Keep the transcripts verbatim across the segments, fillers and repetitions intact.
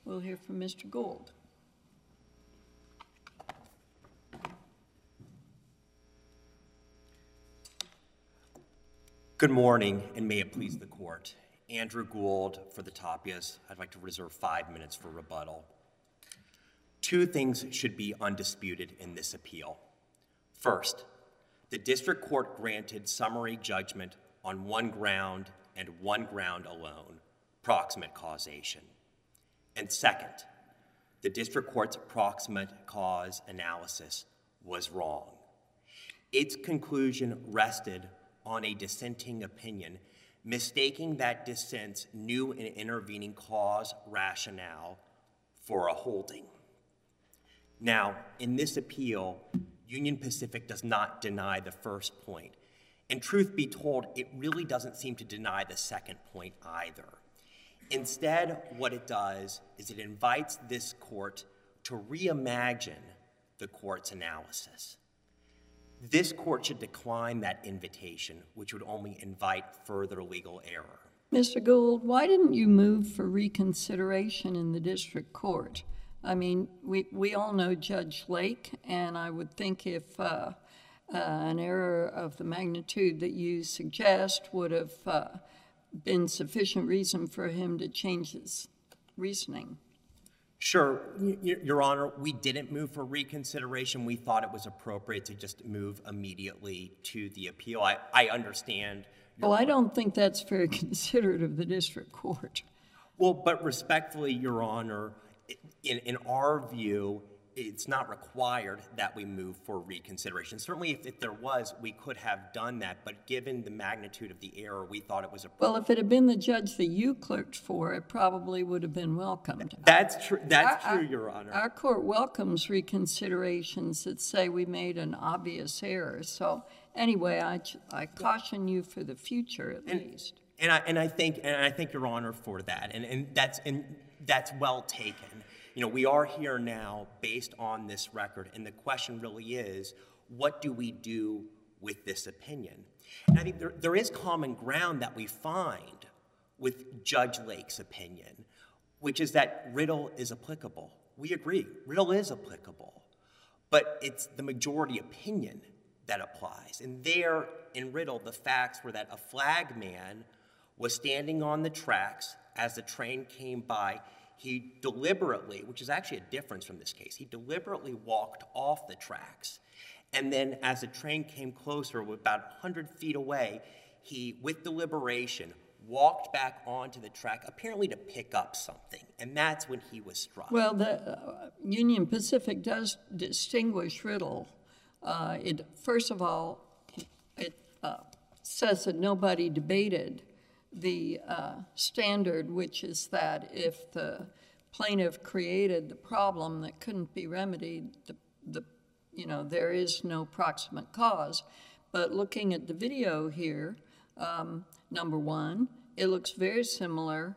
We'll hear from Mister Gould. Good morning, and may it please the court. Andrew Gould for the Tapias. I'd like to reserve five minutes for rebuttal. Two things should be undisputed in this appeal. First, the district court granted summary judgment on one ground and one ground alone, proximate causation. And second, the district court's proximate cause analysis was wrong. Its conclusion rested on a dissenting opinion, mistaking that dissent's new and intervening cause rationale for a holding. Now, in this appeal, Union Pacific does not deny the first point, and truth be told, it really doesn't seem to deny the second point either. Instead, what it does is it invites this court to reimagine the court's analysis. This court should decline that invitation, which would only invite further legal error. Mister Gould, why didn't you move for reconsideration in the district court? I mean, we, we all know Judge Lake, and I would think if uh, uh, an error of the magnitude that you suggest would have uh, been sufficient reason for him to change his reasoning. Sure, Your Honor, we didn't move for reconsideration. We thought it was appropriate to just move immediately to the appeal. I, I understand. Well, I don't think that's very considerate of the district court. Well, but respectfully, Your Honor, in, in our view, it's not required that we move for reconsideration. Certainly, if, if there was, we could have done that, but given the magnitude of the error, we thought it was appropriate. Well, if it had been the judge that you clerked for, it probably would have been welcomed. That's true, that's our, true, Your Honor. Our court welcomes reconsiderations that say we made an obvious error. So anyway, I, I caution you for the future, at and, least. And I, and I think, and I thank Your Honor for that, and, and, that's, and that's well taken. You know, we are here now based on this record, and the question really is, what do we do with this opinion? And I think there, there is common ground that we find with Judge Lake's opinion, which is that Riddle is applicable. We agree, Riddle is applicable, but it's the majority opinion that applies. And there, in Riddle, the facts were that a flag man was standing on the tracks as the train came by. He deliberately, which is actually a difference from this case, he deliberately walked off the tracks. And then as the train came closer, about one hundred feet away, he, with deliberation, walked back onto the track, apparently to pick up something. And that's when he was struck. Well, the uh, Union Pacific does distinguish Riddle. Uh, it, first of all, it uh, says that nobody debated the uh, standard, which is that if the plaintiff created the problem that couldn't be remedied, the, the, you know, there is no proximate cause. But looking at the video here, um, number one, it looks very similar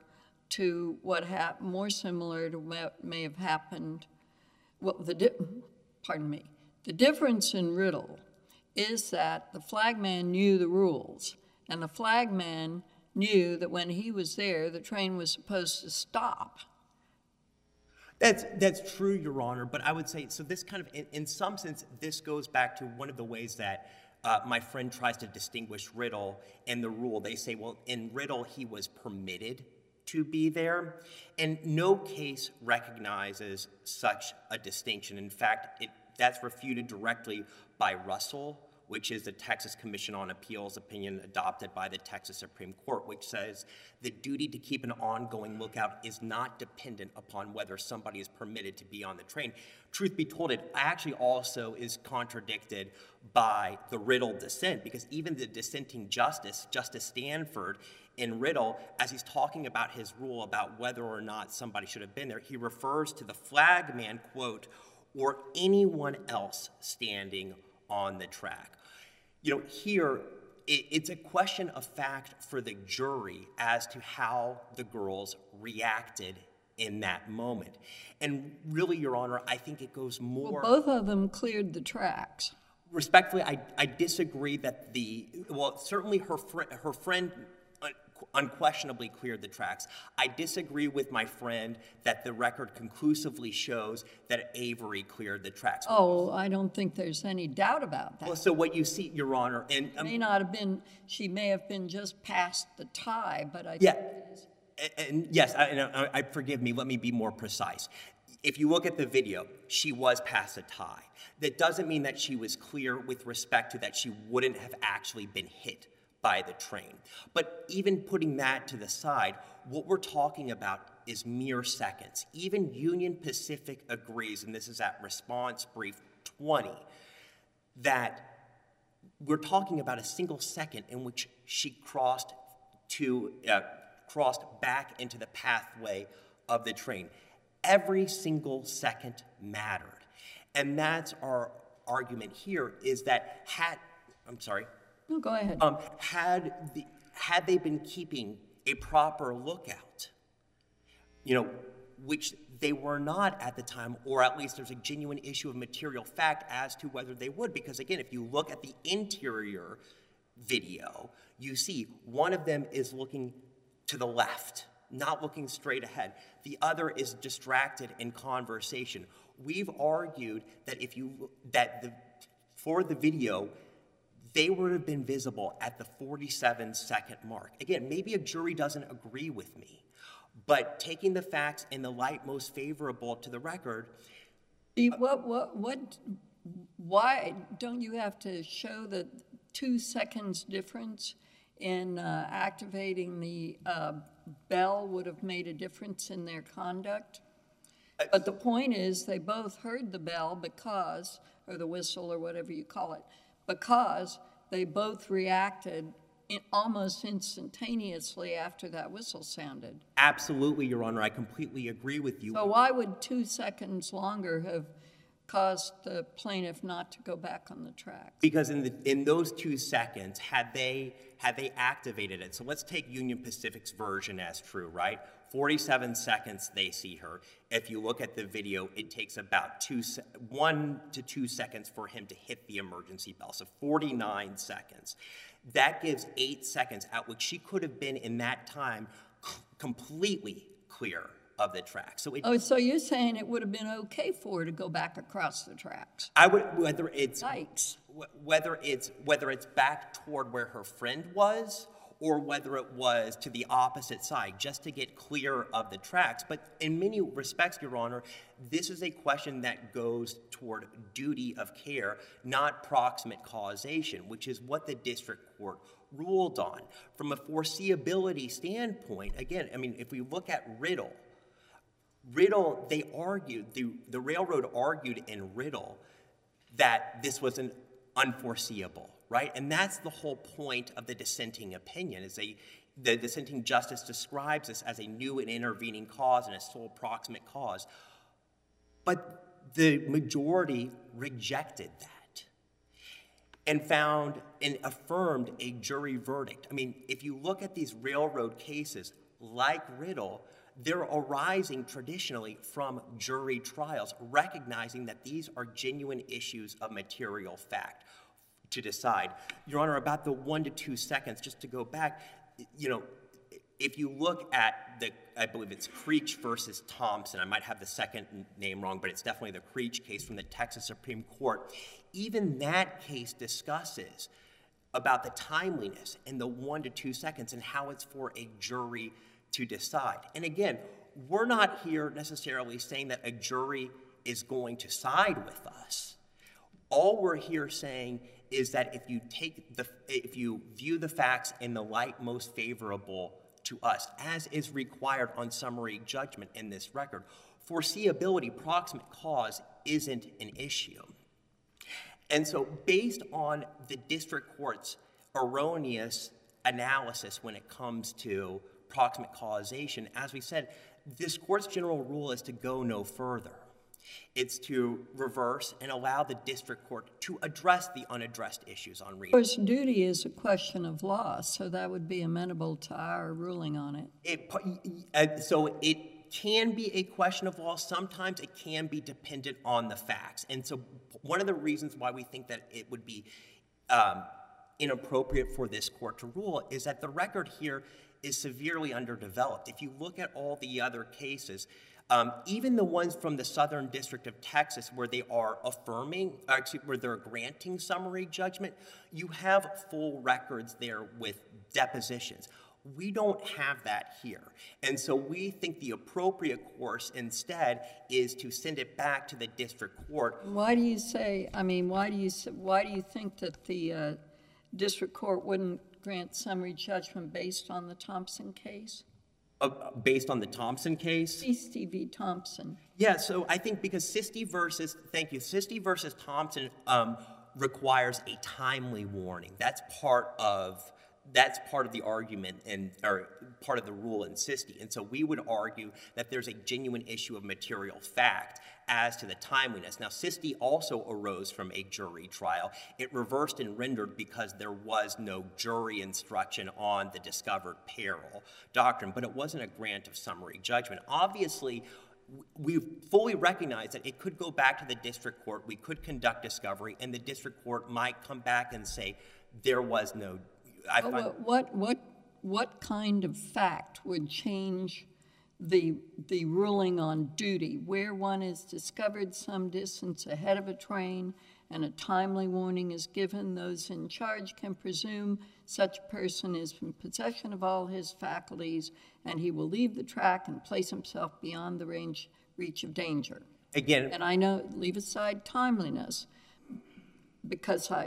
to what happened, more similar to what may have happened. Well, the di pardon me. The difference in Riddle is that the flagman knew the rules, and the flagman knew that when he was there, the train was supposed to stop. That's, that's true, Your Honor, but I would say, so this kind of, in, in some sense, this goes back to one of the ways that uh, my friend tries to distinguish Riddle and the rule. They say, well, in Riddle, he was permitted to be there, and no case recognizes such a distinction. In fact, it, that's refuted directly by Russell, which is the Texas Commission on Appeals opinion adopted by the Texas Supreme Court, which says the duty to keep an ongoing lookout is not dependent upon whether somebody is permitted to be on the train. Truth be told, it actually also is contradicted by the Riddle dissent, because even the dissenting justice, Justice Stanford, in Riddle, as he's talking about his rule about whether or not somebody should have been there, he refers to the flagman, quote, or anyone else standing on the track. You know, here, it, it's a question of fact for the jury as to how the girls reacted in that moment. And really, Your Honor, I think it goes more... Well, both of them cleared the tracks. Respectfully, I, I disagree that the... Well, certainly her, fr her friend unquestionably cleared the tracks. I disagree with my friend that the record conclusively shows that Avery cleared the tracks. Oh, I don't think there's any doubt about that. Well, so what you see, Your Honor, and um, May not have been, she may have been just past the tie, but I yeah, think it is. and, and yes, I, and I, I forgive me. Let me be more precise. If you look at the video, she was past a tie. That doesn't mean that she was clear with respect to that she wouldn't have actually been hit by the train. But even putting that to the side, what we're talking about is mere seconds. Even Union Pacific agrees, and this is at response brief twenty, that we're talking about a single second in which she crossed to uh, crossed back into the pathway of the train. Every single second mattered. And that's our argument here, is that had, I'm sorry, No, go ahead. um, had, the, had they been keeping a proper lookout, you know, which they were not at the time, or at least there's a genuine issue of material fact as to whether they would. Because again, if you look at the interior video, you see one of them is looking to the left, not looking straight ahead. The other is distracted in conversation. We've argued that if you, that the, for the video, they would have been visible at the forty-seven second mark. Again, maybe a jury doesn't agree with me, but taking the facts in the light most favorable to the record. The- What, what, what, why don't you have to show the two seconds difference in uh, activating the uh, bell would have made a difference in their conduct? But the point is, they both heard the bell because, or the whistle or whatever you call it, because they both reacted in almost instantaneously after that whistle sounded. Absolutely, Your Honor, I completely agree with you. So why would two seconds longer have caused the plaintiff not to go back on the tracks? Because in the in those two seconds, had they had they activated it, so let's take Union Pacific's version as true, right? forty-seven seconds they see her. If you look at the video, it takes about two se- one to two seconds for him to hit the emergency bell. So forty-nine seconds. That gives eight seconds at which she could have been in that time c- completely clear of the track. So it, Oh, so you're saying it would have been okay for her to go back across the tracks? I would whether it's Yikes. wh- whether it's whether it's back toward where her friend was, or whether it was to the opposite side, just to get clear of the tracks. But in many respects, Your Honor, this is a question that goes toward duty of care, not proximate causation, which is what the district court ruled on. From a foreseeability standpoint, again, I mean, if we look at Riddle, Riddle, they argued, the, the railroad argued in Riddle that this was an unforeseeable, right? And that's the whole point of the dissenting opinion, is a, the dissenting justice describes this as a new and intervening cause and a sole proximate cause. But the majority rejected that and found and affirmed a jury verdict. I mean, if you look at these railroad cases, like Riddle, they're arising traditionally from jury trials, recognizing that these are genuine issues of material fact to decide. Your Honor, about the one to two seconds, just to go back, you know, if you look at the, I believe it's Creech versus Thompson, I might have the second name wrong, but it's definitely the Creech case from the Texas Supreme Court. Even that case discusses about the timeliness in the one to two seconds and how it's for a jury to decide. And again, we're not here necessarily saying that a jury is going to side with us. All we're here saying is that if you take the, if you view the facts in the light most favorable to us, as is required on summary judgment in this record, foreseeability, proximate cause, isn't an issue. And so based on the district court's erroneous analysis when it comes to proximate causation, as we said, this court's general rule is to go no further. It's to reverse and allow the district court to address the unaddressed issues on Of remand. course, duty is a question of law, so that would be amenable to our ruling on it. It, uh, so it can be a question of law. Sometimes it can be dependent on the facts. And so one of the reasons why we think that it would be um, inappropriate for this court to rule is that the record here is severely underdeveloped. If you look at all the other cases, um, even the ones from the Southern District of Texas where they are affirming, or excuse, where they're granting summary judgment, you have full records there with depositions. We don't have that here. And so we think the appropriate course instead is to send it back to the district court. Why do you say, I mean, why do you, s- why do you think that the uh, district court wouldn't grant summary judgment based on the Thompson case? Uh, based on the Thompson case? Sisti v. Thompson. Yeah, so I think because Sisti versus, thank you, Sisti versus Thompson um, requires a timely warning. That's part of That's part of the argument and or part of the rule in Sisti. And so we would argue that there's a genuine issue of material fact as to the timeliness. Now, Sisti also arose from a jury trial. It reversed and rendered because there was no jury instruction on the discovered peril doctrine, but it wasn't a grant of summary judgment. Obviously, we fully recognize that it could go back to the district court, we could conduct discovery, and the district court might come back and say there was no I But find, What, what, what, what kind of fact would change the, the ruling on duty, where one is discovered some distance ahead of a train and a timely warning is given? Those in charge can presume such person is in possession of all his faculties, and he will leave the track and place himself beyond the range, reach of danger. again, And I know, leave aside timeliness, because I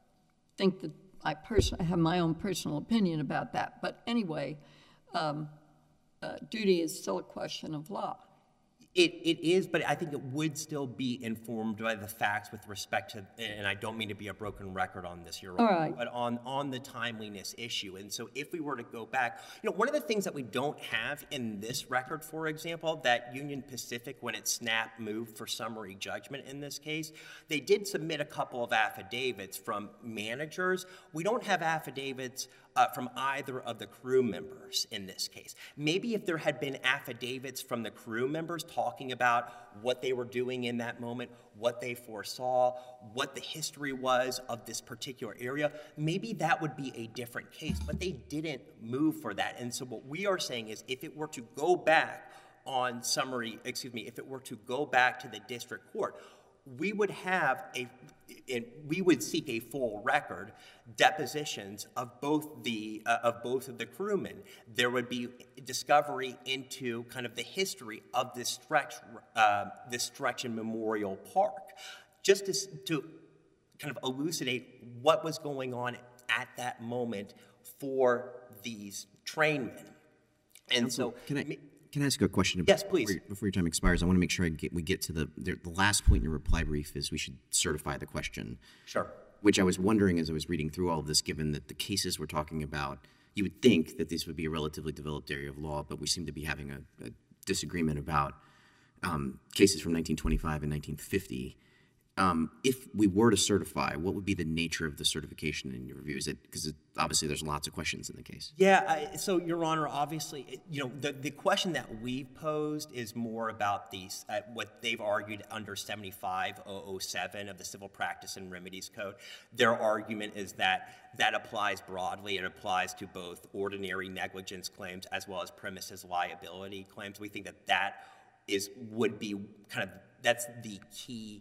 think that I personally have my own personal opinion about that. But anyway, um, uh, duty is still a question of law. It, it is, but I think it would still be informed by the facts with respect to, and I don't mean to be a broken record on this, Your Honor, All right. but on, on the timeliness issue. And so if we were to go back, you know, one of the things that we don't have in this record, for example, that Union Pacific, when it snapped, moved for summary judgment in this case, they did submit a couple of affidavits from managers. We don't have affidavits Uh, from either of the crew members in this case. Maybe if there had been affidavits from the crew members talking about what they were doing in that moment, what they foresaw, what the history was of this particular area, maybe that would be a different case, but they didn't move for that. And so what we are saying is if it were to go back on summary, excuse me, if it were to go back to the district court, we would have a, and we would seek a full record, depositions of both the uh, of both of the crewmen. There would be discovery into kind of the history of this stretch, uh, this stretch in Memorial Park, just to, to kind of elucidate what was going on at that moment for these trainmen. And so, Can I, can I ask you a question? Yes, please. Before, before your time expires, I want to make sure I get, we get to the, the, the last point in your reply brief is we should certify the question. Sure. Which I was wondering as I was reading through all of this, given that the cases we're talking about, you would think that this would be a relatively developed area of law, but we seem to be having a, a disagreement about um, cases from nineteen twenty-five and nineteen fifty. Um, if we were to certify, what would be the nature of the certification in your review? Is it because it, obviously there's lots of questions in the case? Yeah, I, so Your Honor, obviously, it- you know, the, the question that we've posed is more about these, uh, what they've argued under seventy-five oh oh seven of the Civil Practice and Remedies Code. Their argument is that that applies broadly. It applies to both ordinary negligence claims as well as premises liability claims. We think that that is, would be kind of, that's the key.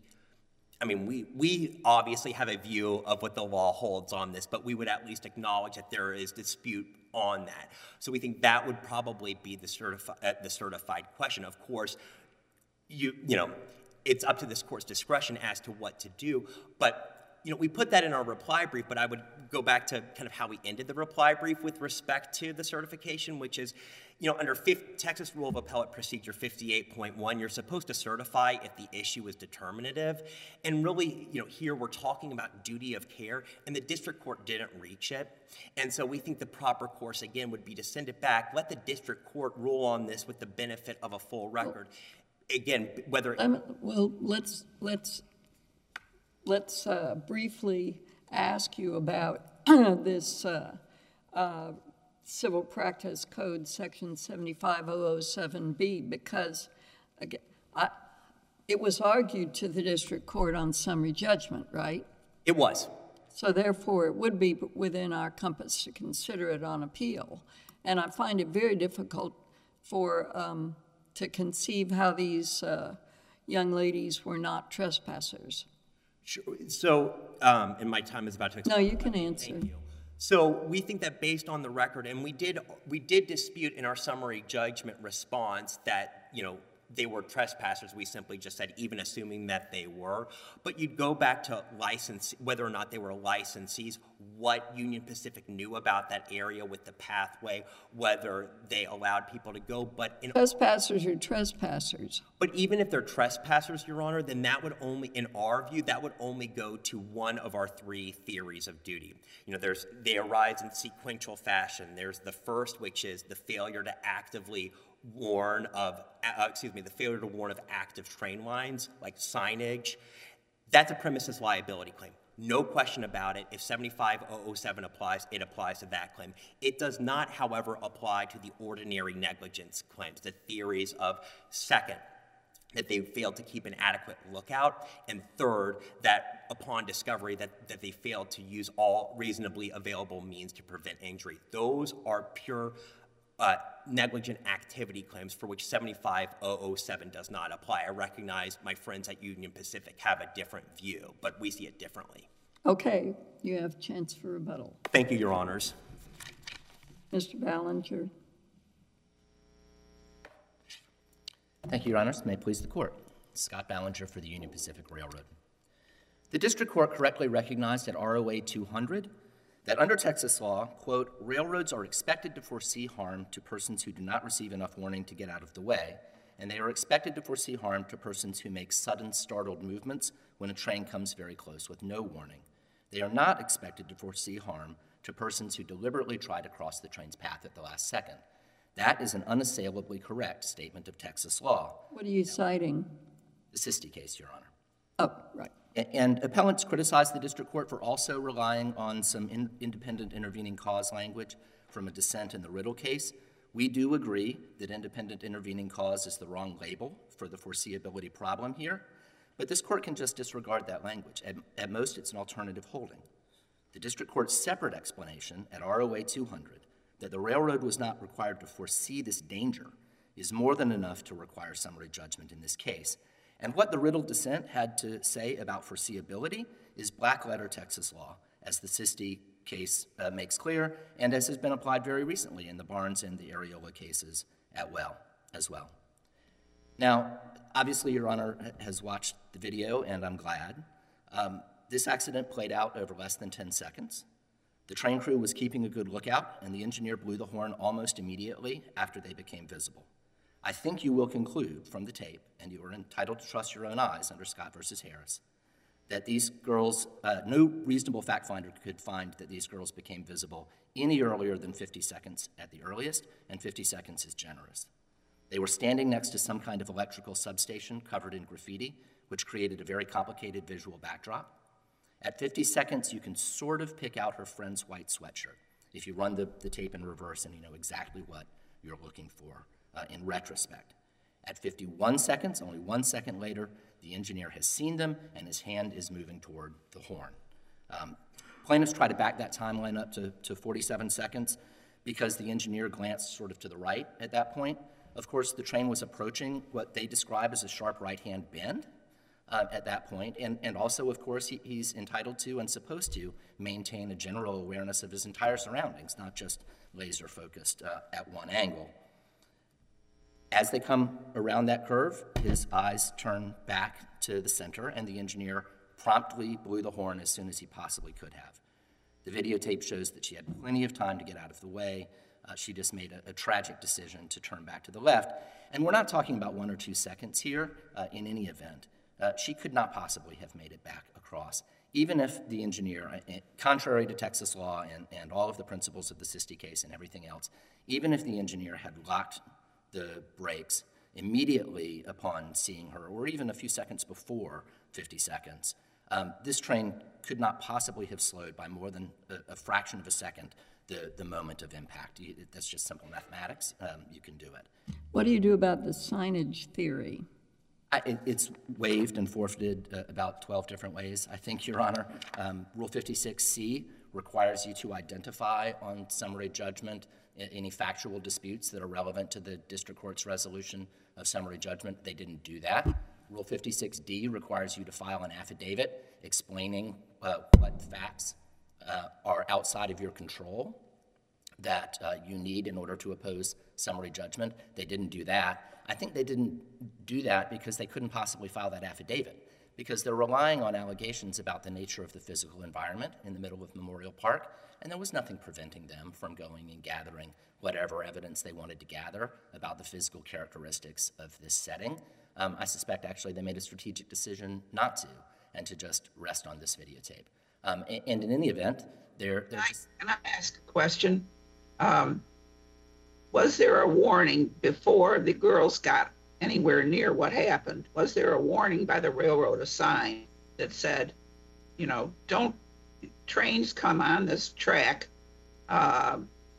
I mean, we, we obviously have a view of what the law holds on this, but we would at least acknowledge that there is dispute on that. So we think that would probably be the, certifi- uh, the certified question. Of course, you, you know, it's up to this court's discretion as to what to do, but you know, we put that in our reply brief, but I would go back to kind of how we ended the reply brief with respect to the certification, which is, you know, under fifth, Texas Rule of Appellate Procedure fifty-eight point one, you're supposed to certify if the issue is determinative. And really, you know, here we're talking about duty of care, and the district court didn't reach it. And so we think the proper course, again, would be to send it back, let the district court rule on this with the benefit of a full record. Again, whether... Um, well, let's, let's, let's uh, briefly ask you about this uh, uh, Civil Practice Code, Section seventy-five oh oh seven B, because again, I, it was argued to the district court on summary judgment, right? It was. So therefore, it would be within our compass to consider it on appeal. And I find it very difficult for, um, to conceive how these uh, young ladies were not trespassers. Sure. So, um, and my time is about to expire. No, you can answer. Thank you. So we think that based on the record, and we did we did dispute in our summary judgment response that, you know, they were trespassers. We simply just said, even assuming that they were. But you'd go back to license, whether or not they were licensees, what Union Pacific knew about that area with the pathway, whether they allowed people to go. But in Trespassers are trespassers. But even if they're trespassers, Your Honor, then that would only, in our view, that would only go to one of our three theories of duty. You know, there's they arise in sequential fashion. There's the first, which is the failure to actively warn of, uh, excuse me, the failure to warn of active train lines, like signage. That's a premises liability claim. No question about it. If seventy-five thousand seven applies, it applies to that claim. It does not, however, apply to the ordinary negligence claims, the theories of, second, that they failed to keep an adequate lookout, and third, that upon discovery that, that they failed to use all reasonably available means to prevent injury. Those are pure uh, negligent activity claims for which seventy-five thousand seven does not apply. I recognize my friends at Union Pacific have a different view, but we see it differently. Okay, you have a chance for rebuttal. Thank you, Your Honors. Mister Ballinger. Thank you, Your Honors. May it please the Court. Scott Ballinger for the Union Pacific Railroad. The District Court correctly recognized at R O A two hundred that under Texas law, quote, railroads are expected to foresee harm to persons who do not receive enough warning to get out of the way, and they are expected to foresee harm to persons who make sudden, startled movements when a train comes very close with no warning. They are not expected to foresee harm to persons who deliberately try to cross the train's path at the last second. That is an unassailably correct statement of Texas law. What are you citing? The Sisti case, Your Honor. Oh, right. And appellants criticized the district court for also relying on some in, independent intervening cause language from a dissent in the Riddle case. We do agree that independent intervening cause is the wrong label for the foreseeability problem here, but this court can just disregard that language. At, at most, it's an alternative holding. The district court's separate explanation at R O A two hundred that the railroad was not required to foresee this danger is more than enough to require summary judgment in this case. And what the Riddle dissent had to say about foreseeability is black-letter Texas law, as the Sisti case uh, makes clear, and as has been applied very recently in the Barnes and the Areola cases at well, as well. Now, obviously, Your Honor has watched the video, and I'm glad. Um, this accident played out over less than ten seconds. The train crew was keeping a good lookout, and the engineer blew the horn almost immediately after they became visible. I think you will conclude from the tape, and you are entitled to trust your own eyes under Scott versus Harris, that these girls, uh, no reasonable fact finder could find that these girls became visible any earlier than fifty seconds at the earliest, and fifty seconds is generous. They were standing next to some kind of electrical substation covered in graffiti, which created a very complicated visual backdrop. At fifty seconds, you can sort of pick out her friend's white sweatshirt if you run the, the tape in reverse and you know exactly what you're looking for uh, in retrospect. At fifty-one seconds, only one second later, the engineer has seen them and his hand is moving toward the horn. Um, plaintiffs try to back that timeline up to, to forty-seven seconds because the engineer glanced sort of to the right at that point. Of course, the train was approaching what they describe as a sharp right-hand bend uh, at that point, and, and also, of course, he, he's entitled to and supposed to maintain a general awareness of his entire surroundings, not just laser-focused uh, at one angle. As they come around that curve, his eyes turn back to the center, and the engineer promptly blew the horn as soon as he possibly could have. The videotape shows that she had plenty of time to get out of the way. Uh, she just made a, a tragic decision to turn back to the left. And we're not talking about one or two seconds here uh, in any event. Uh, she could not possibly have made it back across, even if the engineer, uh, contrary to Texas law and, and all of the principles of the Sisti case and everything else, even if the engineer had locked the brakes immediately upon seeing her, or even a few seconds before fifty seconds, um, this train could not possibly have slowed by more than a, a fraction of a second the, the moment of impact. You, that's just simple mathematics. Um, you can do it. What do you do about the signage theory? I, it, it's waived and forfeited uh, about twelve different ways, I think, Your Honor. Um, Rule fifty-six C requires you to identify on summary judgment a- any factual disputes that are relevant to the district court's resolution of summary judgment. They didn't do that. Rule fifty-six D requires you to file an affidavit explaining uh, what facts uh, are outside of your control that uh, you need in order to oppose summary judgment. They didn't do that. I think they didn't do that because they couldn't possibly file that affidavit, because they're relying on allegations about the nature of the physical environment in the middle of Memorial Park, and there was nothing preventing them from going and gathering whatever evidence they wanted to gather about the physical characteristics of this setting. Um, I suspect actually they made a strategic decision not to, and to just rest on this videotape. Um, and, and in any event, they're, they're Can I, just... can I ask a question? Um, was there a warning before the girls got anywhere near what happened? Was there a warning by the railroad, a sign that said, you know, don't, trains come on this track uh,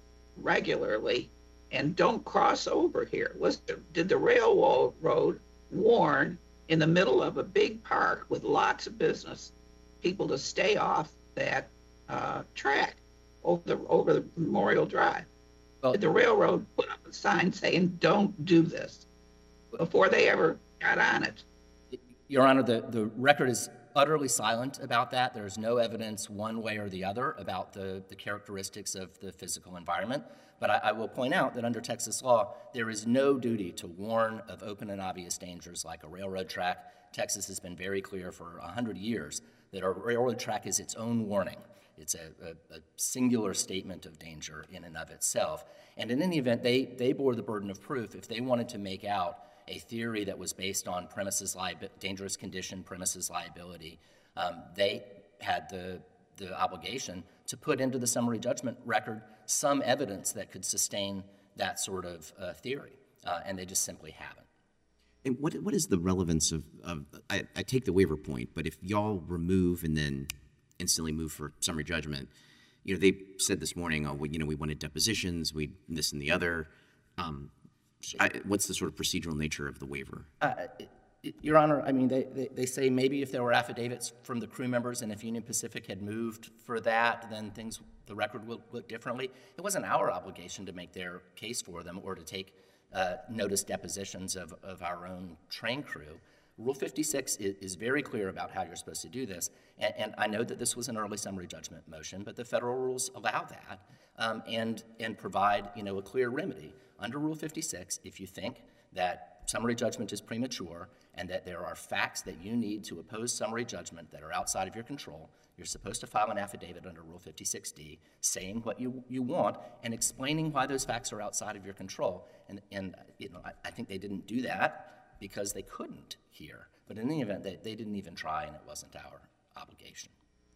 regularly and don't cross over here? Was there, did the railroad warn in the middle of a big park with lots of business people to stay off that uh, track over the, over the Memorial Drive? Well, Did the railroad put up a sign saying, don't do this, before they ever got on it? Your Honor, the, the record is utterly silent about that. There's no evidence one way or the other about the, the characteristics of the physical environment. But I, I will point out that under Texas law, there is no duty to warn of open and obvious dangers like a railroad track. Texas has been very clear for one hundred years that a railroad track is its own warning. It's a, a, a singular statement of danger in and of itself. And in any event, they, they bore the burden of proof. If they wanted to make out a theory that was based on premises liab- dangerous condition, premises liability, um, they had the, the obligation to put into the summary judgment record some evidence that could sustain that sort of uh, theory, uh, and they just simply haven't. And what what is the relevance of, of I, I take the waiver point, but if y'all remove and then instantly move for summary judgment, you know, they said this morning, oh, we, you know, we wanted depositions, we this and the other. Um, I, what's the sort of procedural nature of the waiver? Uh, Your Honor, I mean, they, they, they say maybe if there were affidavits from the crew members and if Union Pacific had moved for that, then things, the record would look differently. It wasn't our obligation to make their case for them or to take uh, notice depositions of, of our own train crew. Rule fifty-six is, is very clear about how you're supposed to do this, and, and I know that this was an early summary judgment motion, but the federal rules allow that um, and, and provide, you know, a clear remedy. Under Rule fifty-six, if you think that summary judgment is premature and that there are facts that you need to oppose summary judgment that are outside of your control, you're supposed to file an affidavit under Rule fifty-six D saying what you, you want and explaining why those facts are outside of your control. And, and you know, I, I think they didn't do that because they couldn't here. But in any event, they, they didn't even try, and it wasn't our obligation.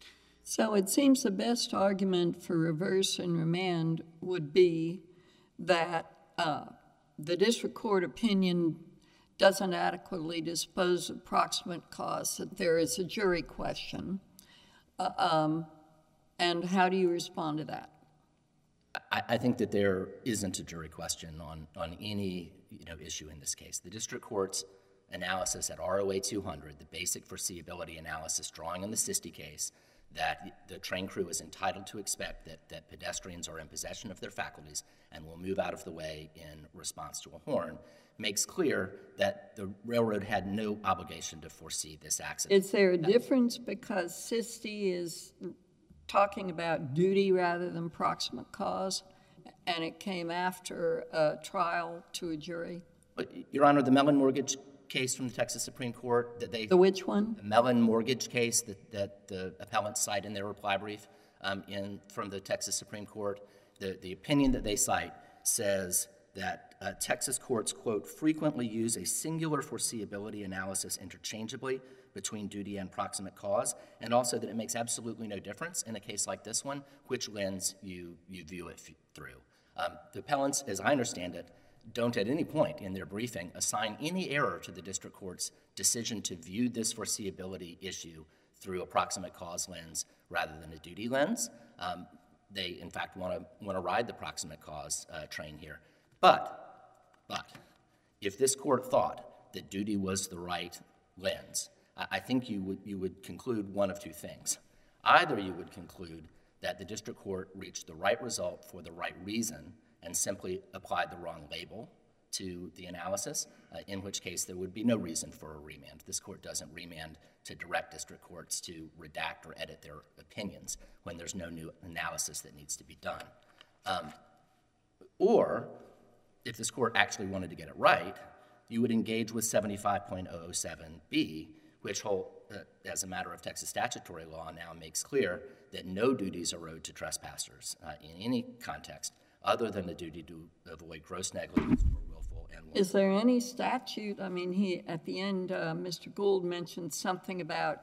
So it seems the best argument for reverse and remand would be that uh, the district court opinion doesn't adequately dispose of proximate cause, that there is a jury question. Uh, um, and how do you respond to that? I, I think that there isn't a jury question on, on any you know, issue in this case. The district court's analysis at R O A two hundred, the basic foreseeability analysis drawing on the Sisti case, that the train crew is entitled to expect that, that pedestrians are in possession of their faculties and will move out of the way in response to a horn, makes clear that the railroad had no obligation to foresee this accident. Is there a difference because Sisti is talking about duty rather than proximate cause, and it came after a trial to a jury? But, Your Honor, the Mellon Mortgage case from the Texas Supreme Court that they... The which one? The Mellon Mortgage case that, that the appellants cite in their reply brief um, in, from the Texas Supreme Court, the, the opinion that they cite says that uh, Texas courts, quote, frequently use a singular foreseeability analysis interchangeably between duty and proximate cause, and also that it makes absolutely no difference in a case like this one which lens you, you view it f- through. Um, the appellants, as I understand it, don't at any point in their briefing assign any error to the district court's decision to view this foreseeability issue through a proximate cause lens rather than a duty lens. Um, they, in fact, want to want to ride the proximate cause uh, train here. But, but, if this court thought that duty was the right lens, I, I think you would you would conclude one of two things. Either you would conclude that the district court reached the right result for the right reason, and simply applied the wrong label to the analysis, uh, in which case there would be no reason for a remand. This court doesn't remand to direct district courts to redact or edit their opinions when there's no new analysis that needs to be done. Um, or, if this court actually wanted to get it right, you would engage with seventy-five point oh oh seven B, which, whole, uh, as a matter of Texas statutory law, now makes clear that no duties are owed to trespassers uh, in any context other than the duty to avoid gross negligence or willful and wanton. Is there any statute, I mean, he, at the end, uh, Mister Gould mentioned something about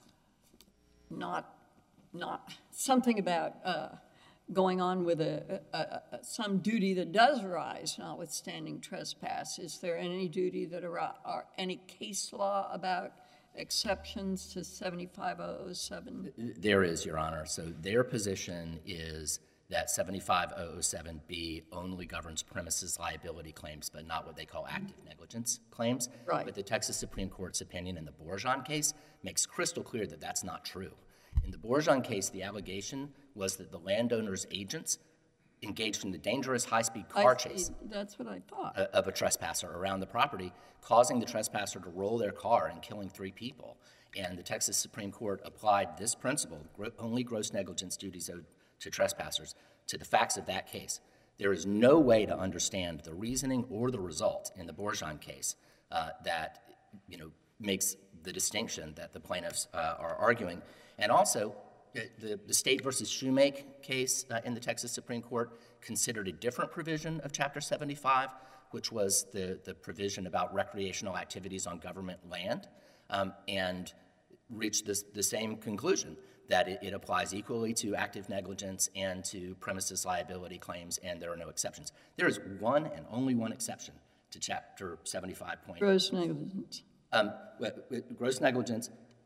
not, not, something about uh, going on with a, a, a, some duty that does arise, notwithstanding trespass. Is there any duty that arise, or any case law about exceptions to seventy-five oh oh seven? There is, Your Honor. So their position is that seventy-five oh oh seven B only governs premises liability claims, but not what they call active negligence claims. Right. But the Texas Supreme Court's opinion in the Bourgeon case makes crystal clear that that's not true. In the Bourgeon case, the allegation was that the landowner's agents engaged in the dangerous high-speed car I, chase That's what I thought. uh, of a trespasser around the property, causing the trespasser to roll their car and killing three people. And the Texas Supreme Court applied this principle, gro- only gross negligence duties owed to trespassers, to the facts of that case. There is no way to understand the reasoning or the result in the Bourgeon case uh, that, you know, makes the distinction that the plaintiffs uh, are arguing. And also, the, the, the State versus Shoemake case uh, in the Texas Supreme Court considered a different provision of Chapter seventy-five, which was the, the provision about recreational activities on government land, um, and reached this, the same conclusion, that it, it applies equally to active negligence and to premises liability claims, and there are no exceptions. There is one and only one exception to Chapter seventy-five point. Gross negligence. Um, gross negligence,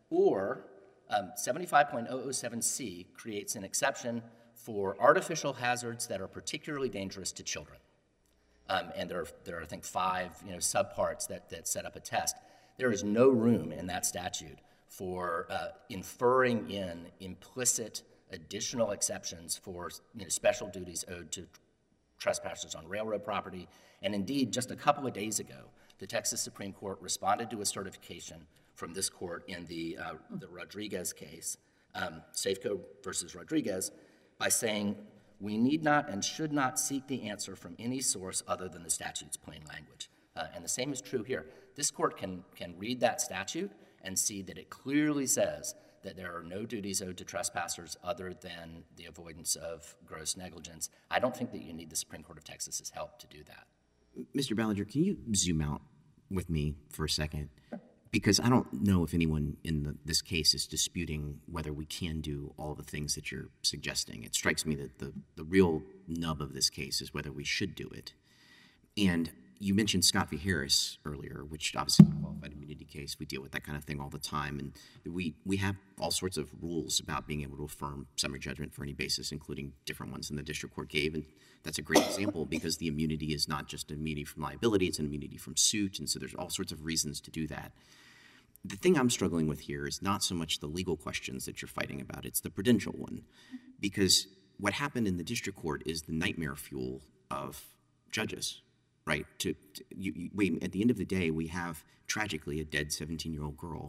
or um, seventy-five point oh oh seven C creates an exception for artificial hazards that are particularly dangerous to children. Um, and there are, there are, I think, five you know, subparts that, that set up a test. There is no room in that statute for uh, inferring in implicit additional exceptions for you know, special duties owed to trespassers on railroad property. And indeed, just a couple of days ago, the Texas Supreme Court responded to a certification from this court in the, uh, the Rodriguez case, um, Safeco versus Rodriguez, by saying, we need not and should not seek the answer from any source other than the statute's plain language. Uh, and the same is true here. This court can, can read that statute and see that it clearly says that there are no duties owed to trespassers other than the avoidance of gross negligence. I don't think that you need the Supreme Court of Texas's help to do that. Mister Ballinger, can you zoom out with me for a second? Because I don't know if anyone in the, this case is disputing whether we can do all the things that you're suggesting. It strikes me that the, the real nub of this case is whether we should do it. And you mentioned Scott v. Harris earlier, which obviously is a qualified immunity case. We deal with that kind of thing all the time. And we, we have all sorts of rules about being able to affirm summary judgment for any basis, including different ones than the district court gave. And that's a great example because the immunity is not just an immunity from liability, it's an immunity from suit. And so there's all sorts of reasons to do that. The thing I'm struggling with here is not so much the legal questions that you're fighting about, it's the prudential one. Because what happened in the district court is the nightmare fuel of judges, right? To, to you, you, we, at the end of the day, we have, tragically, a dead seventeen-year-old girl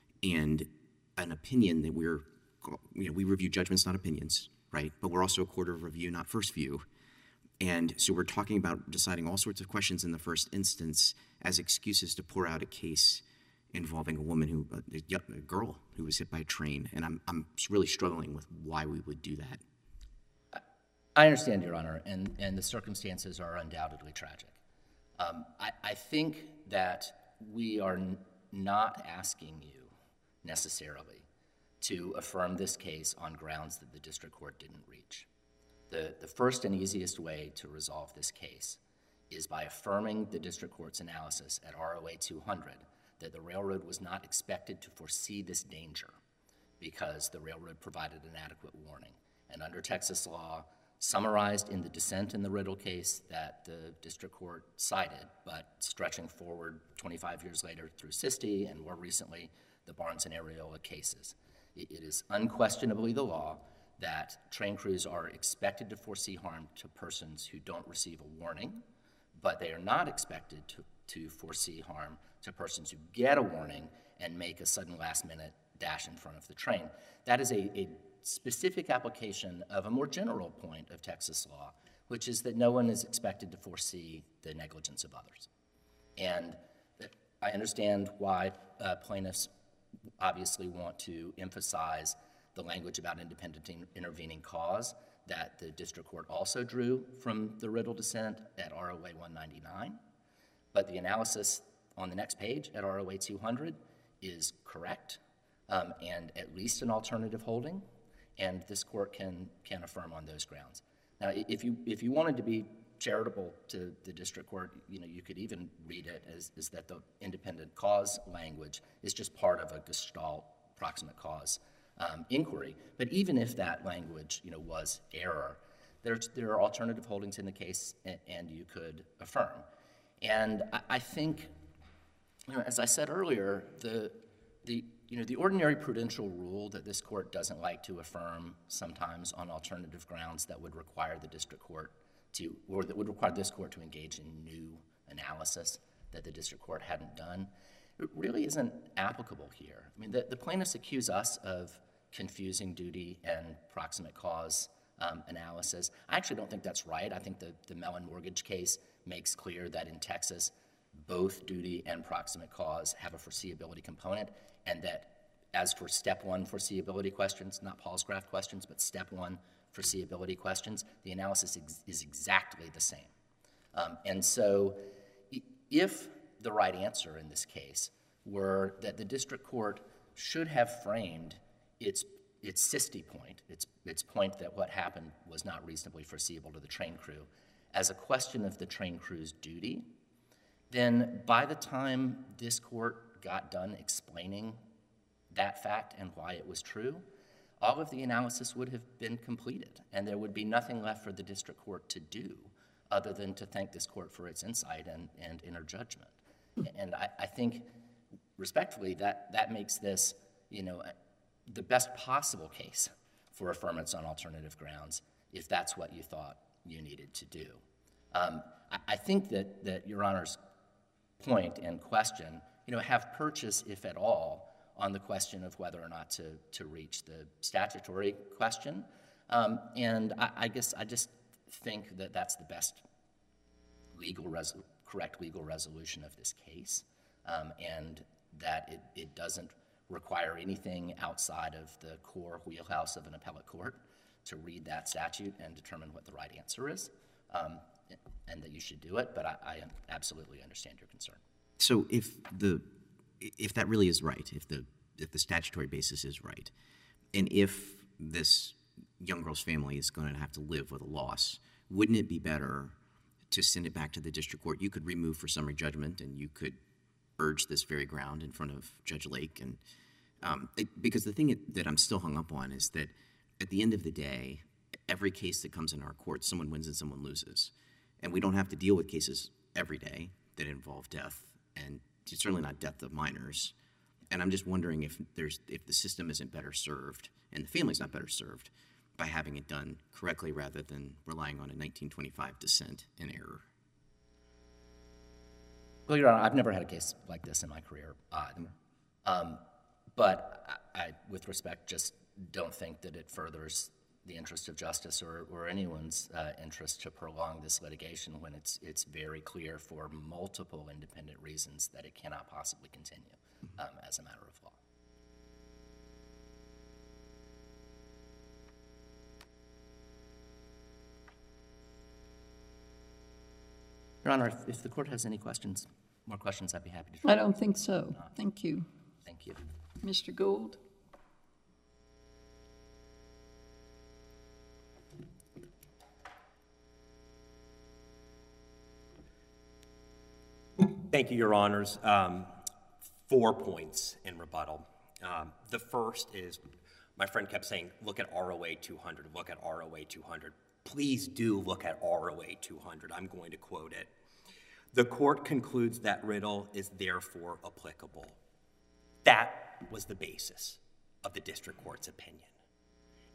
and an opinion that we're, you know, we review judgments, not opinions, right? But we're also a court of review, not first view. And so we're talking about deciding all sorts of questions in the first instance as excuses to pour out a case involving a woman who, a, a girl who was hit by a train, and I'm I'm really struggling with why we would do that. I understand, Your Honor, and, and the circumstances are undoubtedly tragic. Um, I, I think that we are n- not asking you necessarily to affirm this case on grounds that the district court didn't reach. The, the first and easiest way to resolve this case is by affirming the district court's analysis at R O A two hundred that the railroad was not expected to foresee this danger because the railroad provided an adequate warning. And under Texas law, summarized in the dissent in the Riddle case that the district court cited, but stretching forward twenty-five years later through Sisti and more recently the Barnes and Areola cases, it, it is unquestionably the law that train crews are expected to foresee harm to persons who don't receive a warning, but they are not expected to, to foresee harm to persons who get a warning and make a sudden last-minute dash in front of the train. That is a, a specific application of a more general point of Texas law, which is that no one is expected to foresee the negligence of others. And I understand why uh, plaintiffs obviously want to emphasize the language about independent in- intervening cause that the district court also drew from the Riddle dissent at R O A one ninety-nine. But the analysis on the next page at R O A two hundred is correct um, and at least an alternative holding, and this court can, can affirm on those grounds. Now, if you, if you wanted to be charitable to the district court, you know, you could even read it as, as that the independent cause language is just part of a Gestalt proximate cause um, inquiry. But even if that language, you know, was error, there's, there are alternative holdings in the case, and, and you could affirm. And I, I think, you know, as I said earlier, the, the, you know, the ordinary prudential rule that this court doesn't like to affirm sometimes on alternative grounds that would require the district court to, or that would require this court to engage in new analysis that the district court hadn't done, it really isn't applicable here. I mean, the, the plaintiffs accuse us of confusing duty and proximate cause um, analysis. I actually don't think that's right. I think the, the Mellon mortgage case makes clear that in Texas, both duty and proximate cause have a foreseeability component, and that as for step one foreseeability questions, not Paulsgraf questions, but step one foreseeability questions, the analysis ex- is exactly the same. Um, and so if the right answer in this case were that the district court should have framed its its SISTE point, its, its point that what happened was not reasonably foreseeable to the train crew, as a question of the train crew's duty, then by the time this court got done explaining that fact and why it was true, all of the analysis would have been completed, and there would be nothing left for the district court to do other than to thank this court for its insight and, and inner judgment. And I, I think, respectfully, that, that makes this, you know, the best possible case for affirmance on alternative grounds, if that's what you thought you needed to do. Um, I, I think that, that Your Honor's point and question, you know, have purchase, if at all, on the question of whether or not to, to reach the statutory question. Um, and I, I guess I just think that that's the best legal resol- correct legal resolution of this case, um, and that it, it doesn't require anything outside of the core wheelhouse of an appellate court to read that statute and determine what the right answer is, um, and that you should do it, but I, I absolutely understand your concern. So if the if that really is right, if the if the statutory basis is right, and if this young girl's family is going to have to live with a loss, wouldn't it be better to send it back to the district court? You could remove for summary judgment, and you could urge this very ground in front of Judge Lake. And um, it, because the thing that I'm still hung up on is that at the end of the day, every case that comes in our court, someone wins and someone loses. And we don't have to deal with cases every day that involve death, and certainly not death of minors. And I'm just wondering if there's if the system isn't better served, and the family's not better served, by having it done correctly rather than relying on a nineteen twenty-five dissent in error. Well, Your Honor, I've never had a case like this in my career either. Um, but I, I, with respect, just don't think that it furthers the interest of justice or, or anyone's uh, interest to prolong this litigation when it's it's very clear for multiple independent reasons that it cannot possibly continue um, as a matter of law. Your Honor, if, if the court has any questions, more questions, I'd be happy to try. I don't think so. Thank you. Thank you. Mister Gould? Thank you, Your Honors. Um, four points in rebuttal. Um, the first is, my friend kept saying, look at R O A two hundred, look at R O A two hundred. Please do look at R O A two hundred. I'm going to quote it. The court concludes that Riddle is therefore applicable. That was the basis of the district court's opinion.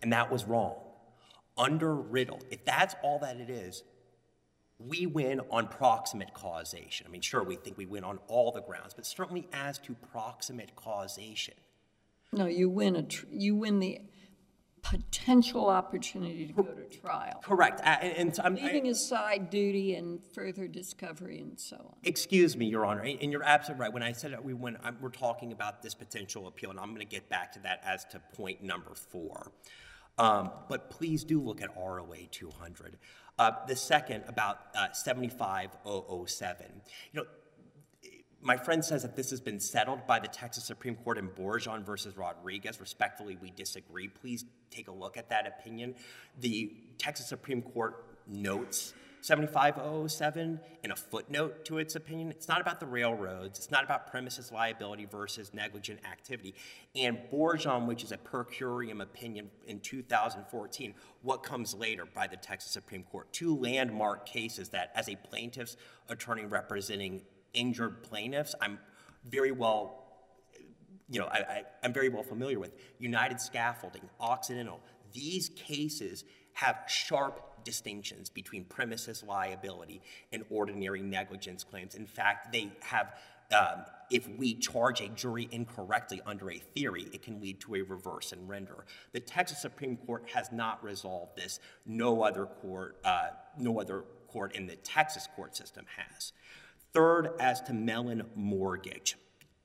and that was wrong. Under Riddle, if that's all that it is, we win on proximate causation. I mean, sure, we think we win on all the grounds, but certainly as to proximate causation. No, you win a, tr- you win the potential opportunity to go to trial. Correct. Uh, And, and so I'm, I- Leaving aside duty and further discovery and so on. Excuse me, Your Honor, and you're absolutely right. When I said that we went, I'm, we're talking about this potential appeal, and I'm going to get back to that as to point number four. Um, but please do look at R O A two hundred. Uh, the second, about uh, seventy-five thousand seven. You know, my friend says that this has been settled by the Texas Supreme Court in Borjon versus Rodriguez. Respectfully, we disagree. Please take a look at that opinion. The Texas Supreme Court notes seventy-five thousand seven in a footnote to its opinion. It's not about the railroads. It's not about premises liability versus negligent activity. And Borjon, which is a per curiam opinion in two thousand fourteen, what comes later by the Texas Supreme Court? Two landmark cases that, as a plaintiff's attorney representing injured plaintiffs, I'm very well, you know, I, I, I'm very well familiar with. United Scaffolding, Occidental. These cases have sharp distinctions between premises liability and ordinary negligence claims. In fact, they have, um, if we charge a jury incorrectly under a theory, it can lead to a reverse and render. The Texas Supreme Court has not resolved this. No other court, uh, no other court in the Texas court system has. Third, as to Mellon Mortgage.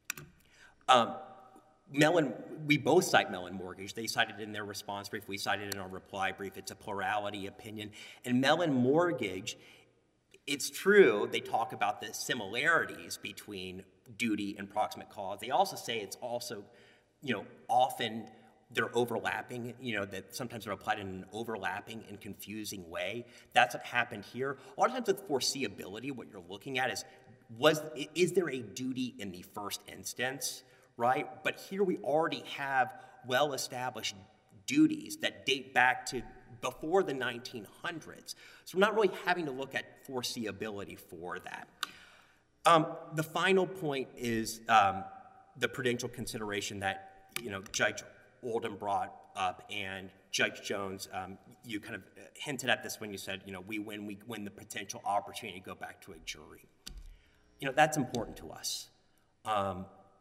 Um, Mellon, we both cite Mellon Mortgage. They cited it in their response brief. We cited it in our reply brief. It's a plurality opinion. And Mellon Mortgage, it's true, they talk about the similarities between duty and proximate cause. They also say it's also, you know, often they're overlapping, you know, that sometimes they're applied in an overlapping and confusing way. That's what happened here. A lot of times with foreseeability, what you're looking at is, was, is there a duty in the first instance, right? But here we already have well-established duties that date back to before the nineteen hundreds. So we're not really having to look at foreseeability for that. Um, the final point is um, the prudential consideration that, you know, Judge Oldham brought up, and Judge Jones, um, you kind of hinted at this when you said, you know, we win, we win the potential opportunity to go back to a jury. You know, that's important to us. Um,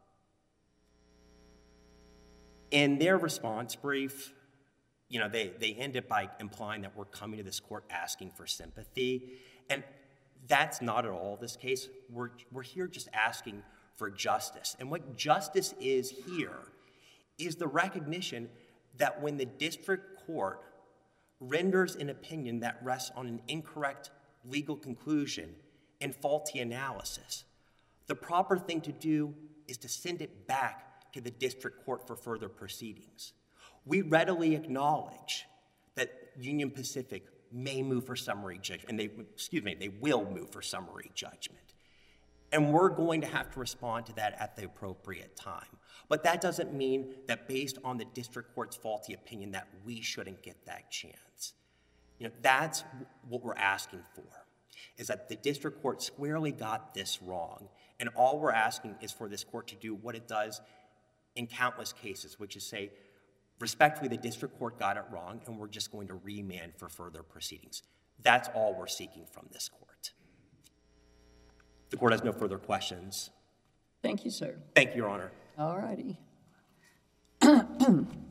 in their response brief, you know, they, they ended by implying that we're coming to this court asking for sympathy, and that's not at all this case. We're, we're here just asking for justice, and what justice is here is the recognition that when the district court renders an opinion that rests on an incorrect legal conclusion and faulty analysis, the proper thing to do is to send it back to the district court for further proceedings. We readily acknowledge that Union Pacific may move for summary judgment, and they, excuse me, they will move for summary judgment. And we're going to have to respond to that at the appropriate time. But that doesn't mean that based on the district court's faulty opinion that we shouldn't get that chance. You know, that's what we're asking for, is that the district court squarely got this wrong. And all we're asking is for this court to do what it does in countless cases, which is say, respectfully, the district court got it wrong, and we're just going to remand for further proceedings. That's all we're seeking from this court. The court has no further questions. Thank you, sir. Thank you, Your Honor. All righty.